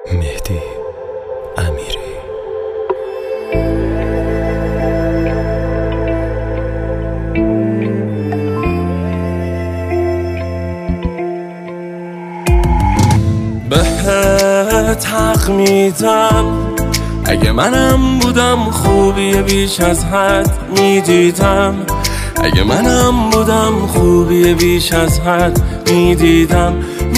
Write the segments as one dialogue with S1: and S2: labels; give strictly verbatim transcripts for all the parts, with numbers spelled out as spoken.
S1: مهدی امیری. بهت حق میدم، اگه منم بودم خوبی بیش از حد میدیدم. اگه منم بودم خوبی بیش از حد میدیدم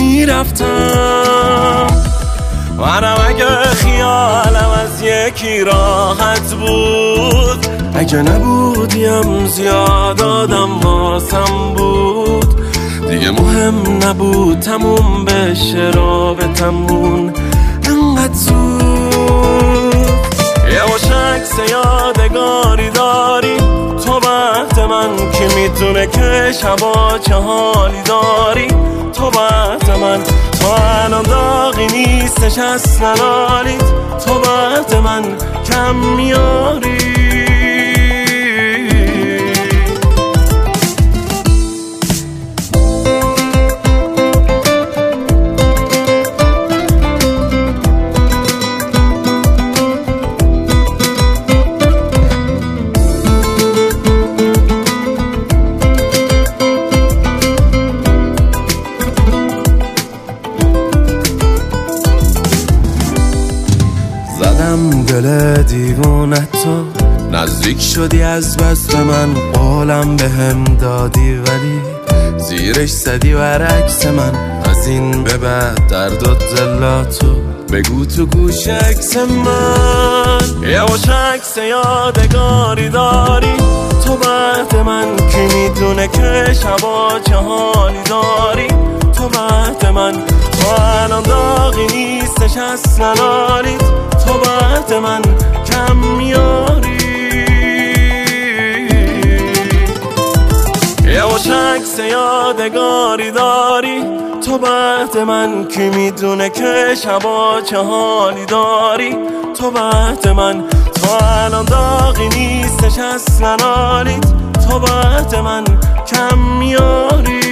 S1: میرفتم. منم اگه خیالم از یکی راحت بود، اگه نبودیم زیاد آدم واسم بود، دیگه مهم نبود تموم بشه رابطمون انقدر زود. یه عکس یادگاری داری تو بعد من که میتونه که شبا چه حالی داری تو بعد من. تو الان داغی نیستش اصلا حالیت تو بعد من کم میاری. زدم دل دیوونه تو، نزدیک شدی از بس به من، قولم به هم دادی ولی زیرش زدی برعکس من. از این به بعد درد و دلاتو بگو تو گوش عکس من. یه عکس یادگاری داری تو بعد من که میدونه که شبا چه حالی داری تو بعد من. تو الان داغی نیستش اصلا حالیت تو بعد من کم میاری. یه عکس یادگاری داری تو بعد من که میدونه که شبا چه حالی داری تو بعد من. تو الان داغی نیستش اصلا حالیت تو بعد من کم میاری.